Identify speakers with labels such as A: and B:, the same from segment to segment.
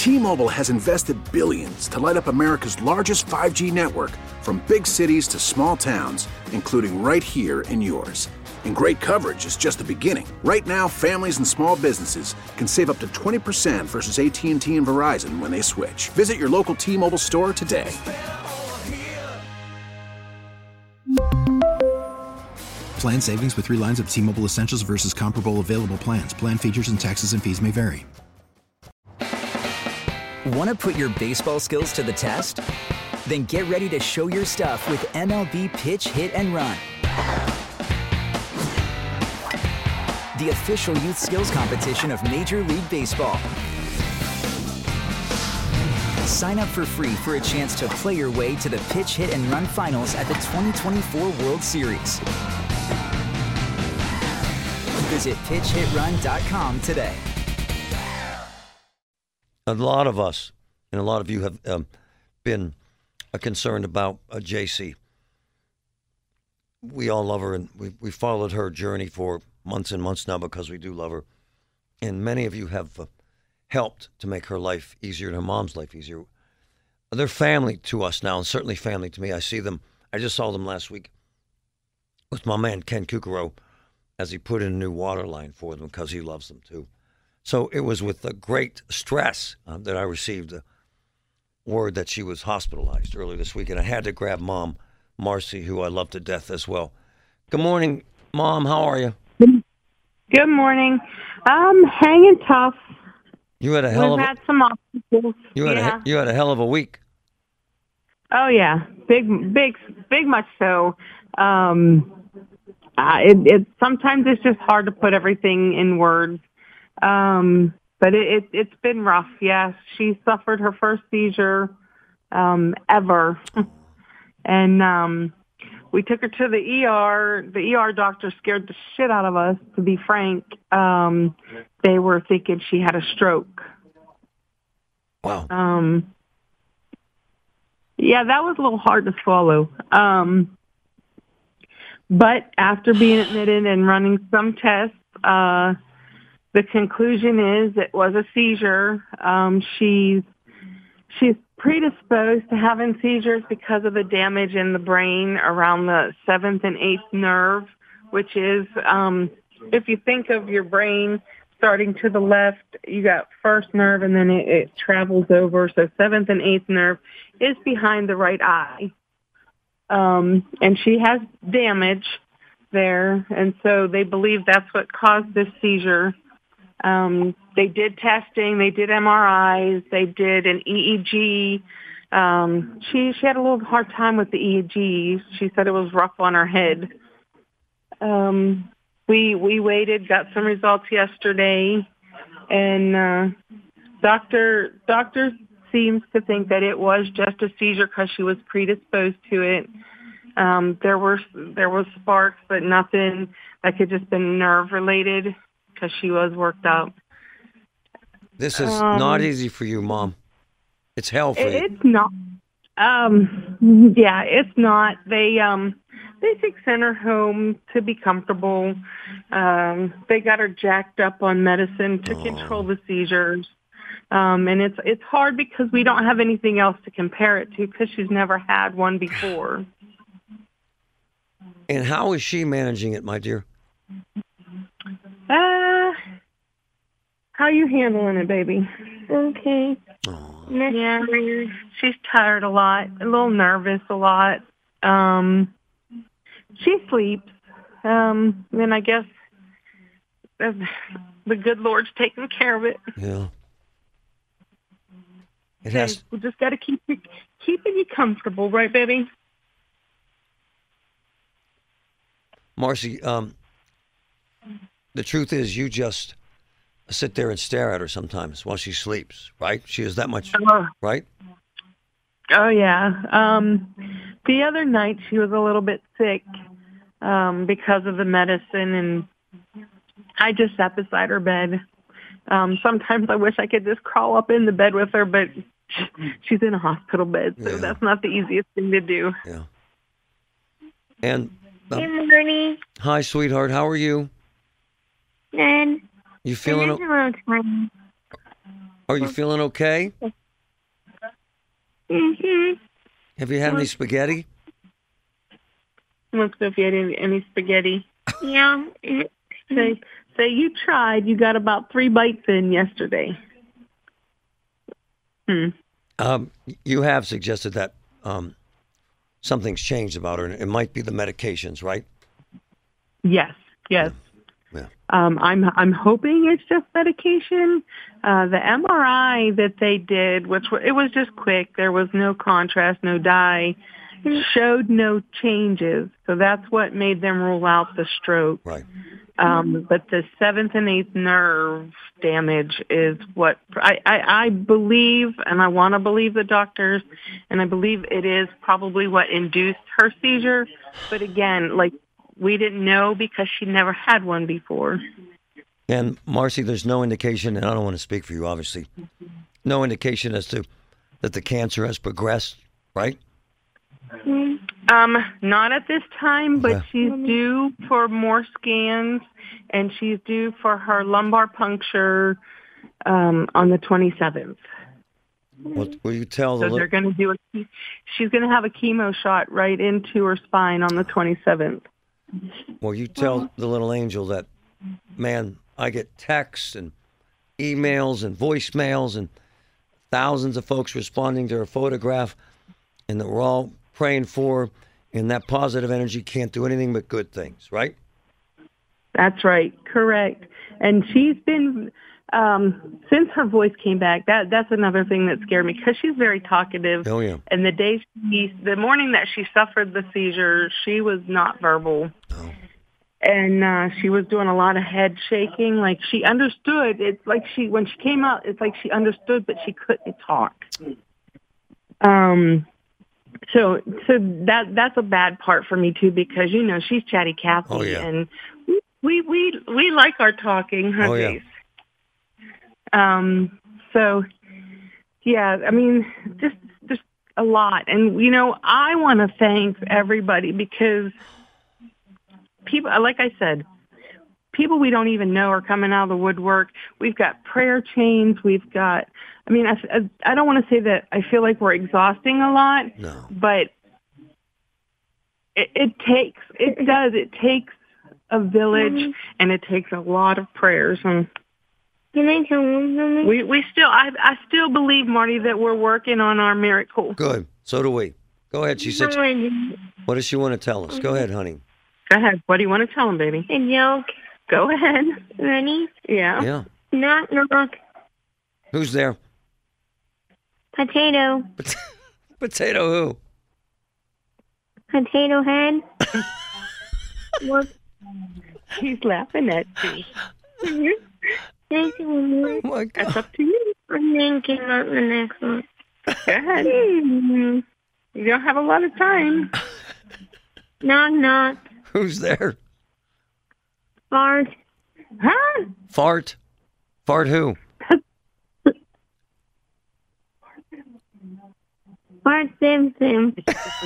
A: T-Mobile has invested billions to light up America's largest 5G network, from big cities to small towns, including right here in yours. And great coverage is just the beginning. Right now, families and small businesses can save up to 20% versus AT&T and Verizon when they switch. Visit your local T-Mobile store today.
B: Plan savings with 3 lines of T-Mobile Essentials versus comparable available plans. Plan features and taxes and fees may vary.
C: Want to put your baseball skills to the test? Then get ready to show your stuff with MLB Pitch, Hit, and Run. The official youth skills competition of Major League Baseball. Sign up for free for a chance to play your way to the Pitch, Hit, and Run finals at the 2024 World Series. Visit pitchhitrun.com today.
D: A lot of us and a lot of you have been concerned about JC. We all love her, and we followed her journey for months and months now because we do love her. And many of you have helped to make her life easier and her mom's life easier. They're family to us now, and certainly family to me. I see them. I just saw them last week with my man Ken Kukuro as he put in a new water line for them because he loves them too. So it was with great stress that I received a word that she was hospitalized earlier this week, and I had to grab Mom Marcy, who I love to death as well. Good morning, Mom. How are you?
E: Good morning. Hanging tough.
D: You had a hell
E: We've
D: of
E: had some obstacles.
D: you had a hell of a week.
E: Oh yeah, big, much so. It sometimes it's just hard to put everything in words. But it's been rough. Yes, she suffered her first seizure ever, and we took her to the ER. The ER doctor scared the shit out of us, to be frank. They were thinking she had a stroke.
D: Wow.
E: Yeah, that was a little hard to swallow. But after being admitted and running some tests, the conclusion is it was a seizure. She's predisposed to having seizures because of the damage in the brain around the 7th and 8th nerve, which is, if you think of your brain starting to the left, you got first nerve and then it travels over. So 7th and 8th nerve is behind the right eye. And she has damage there. And so they believe that's what caused this seizure. They did testing, they did MRIs, they did an EEG. She had a little hard time with the EEG. She said it was rough on her head. We waited, got some results yesterday, and doctor seems to think that it was just a seizure because she was predisposed to it. There was sparks, but nothing that could just been nerve related because she was worked up.
D: This is not easy for you, Mom. It's hell for you.
E: It's not. Yeah, it's not. They sent her home to be comfortable. They got her jacked up on medicine to control the seizures. And it's hard because we don't have anything else to compare it to because she's never had one before.
D: And how is she managing it, my dear?
E: How you handling it, baby? Okay.
D: Oh.
E: Yeah, she's tired a lot, a little nervous a lot. She sleeps. And I guess the good Lord's taking care of it.
D: Yeah.
E: We just got to keeping you comfortable, right, baby?
D: Marcy, the truth is you just sit there and stare at her sometimes while she sleeps, right? She is that much, right?
E: Oh, yeah. The other night she was a little bit sick because of the medicine, and I just sat beside her bed. Sometimes I wish I could just crawl up in the bed with her, but she's in a hospital bed, so that's not the easiest thing to do.
D: Yeah. And
F: good morning.
D: Hi, sweetheart. How are you?
F: Good.
D: You feeling? Are you feeling okay?
E: Mm-hmm.
D: Have you had any spaghetti?
E: Let's go if you had any spaghetti.
F: Yeah.
E: Say you tried. You got about 3 bites in yesterday.
D: You have suggested that something's changed about her, and it might be the medications, right?
E: Yes.
D: Yeah.
E: I'm hoping it's just medication. The MRI that they did, it was just quick. There was no contrast, no dye, showed no changes. So that's what made them rule out the stroke.
D: Right.
E: But the 7th and 8th nerve damage is what I believe, and I want to believe the doctors, and I believe it is probably what induced her seizure. But again, we didn't know because she never had one before.
D: And Marcy, there's no indication, and I don't want to speak for you, obviously, no indication as to that the cancer has progressed, right?
E: Not at this time, but she's due for more scans, and she's due for her lumbar puncture on the 27th.
D: Will you tell
E: So they're going to she's going to have a chemo shot right into her spine on the 27th.
D: Well, you tell the little angel that, man, I get texts and emails and voicemails and thousands of folks responding to her photograph, and that we're all praying for her, and that positive energy can't do anything but good things, right?
E: That's right. Correct. And she's been, since her voice came back, that's another thing that scared me because she's very talkative.
D: Oh, yeah.
E: And the morning that she suffered the seizure, she was not verbal.
D: Oh.
E: And she was doing a lot of head shaking. Like she understood. It's like when she came out, it's like she understood, but she couldn't talk. So that's a bad part for me too, because she's chatty Cathy,
D: oh, yeah.
E: and we like our talking, huh?
D: Oh, yeah.
E: So yeah, I mean, just a lot, and I want to thank everybody because people, like I said, people we don't even know are coming out of the woodwork. We've got prayer chains. We've got. I mean, I don't want to say that I feel like we're exhausting a lot,
D: no.
E: But it takes a village, and it takes a lot of prayers. And
F: can I tell them something?
E: I still believe, Marty, that we're working on our miracle.
D: Good. So do we. Go ahead. She said, what does she want to tell us? Go ahead, honey.
E: Go ahead. What do you want to tell them, baby?
F: A joke.
E: Go ahead.
F: Ready?
E: Yeah.
D: Yeah.
F: Knock.
D: Who's there?
F: Potato.
D: Potato who?
F: Potato head. What?
E: He's laughing at you.
F: Next one.
D: Oh, my God.
E: That's up to you.
F: I'm thinking about the next one.
E: Go ahead. You don't have a lot of time.
F: Knock.
D: Who's there?
F: Fart.
E: Huh?
D: Fart? Fart who?
F: Fart Simpson.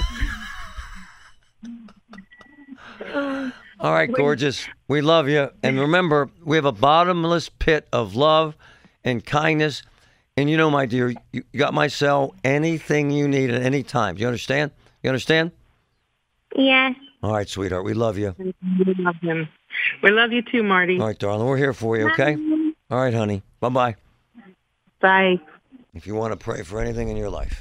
D: All right, gorgeous. We love you. And remember, we have a bottomless pit of love and kindness. And my dear, you got my cell, anything you need at any time. Do you understand? You understand?
F: Yes.
D: All right, sweetheart. We love you.
E: We love him. We love you too, Marty.
D: All right, darling. We're here for you, okay? All right, honey. Bye-bye.
E: Bye.
D: If you want to pray for anything in your life.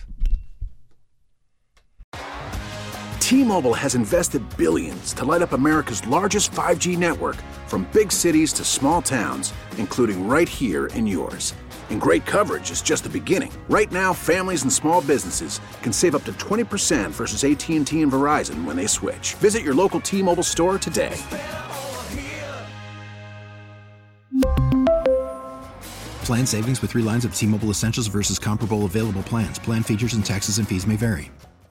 A: T-Mobile has invested billions to light up America's largest 5G network, from big cities to small towns, including right here in yours. And great coverage is just the beginning. Right now, families and small businesses can save up to 20% versus AT&T and Verizon when they switch. Visit your local T-Mobile store today.
B: Plan savings with 3 lines of T-Mobile Essentials versus comparable available plans. Plan features and taxes and fees may vary.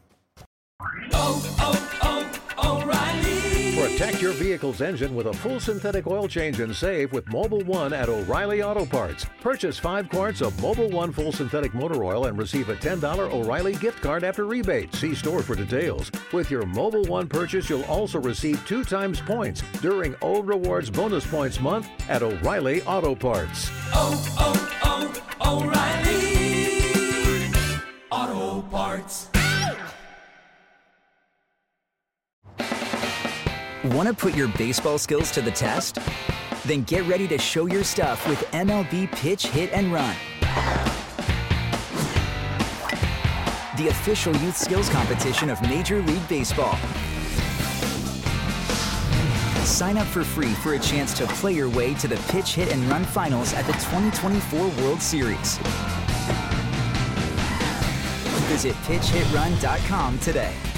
G: Protect your vehicle's engine with a full synthetic oil change and save with Mobil 1 at O'Reilly Auto Parts. Purchase 5 quarts of Mobil 1 full synthetic motor oil and receive a $10 O'Reilly gift card after rebate. See store for details. With your Mobil 1 purchase, you'll also receive 2 times points during O Rewards Bonus Points Month at O'Reilly Auto Parts.
H: O'Reilly Auto Parts.
C: Want to put your baseball skills to the test? Then get ready to show your stuff with MLB Pitch Hit and Run, the official youth skills competition of Major League Baseball. Sign up for free for a chance to play your way to the Pitch Hit and Run finals at the 2024 World Series. Visit pitchhitrun.com today.